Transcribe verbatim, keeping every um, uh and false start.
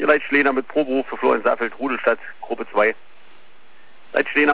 Hier Leitschlehner mit Proberuf für Florian Saffelt, Rudelstadt, Gruppe zwei. Leitschlehner.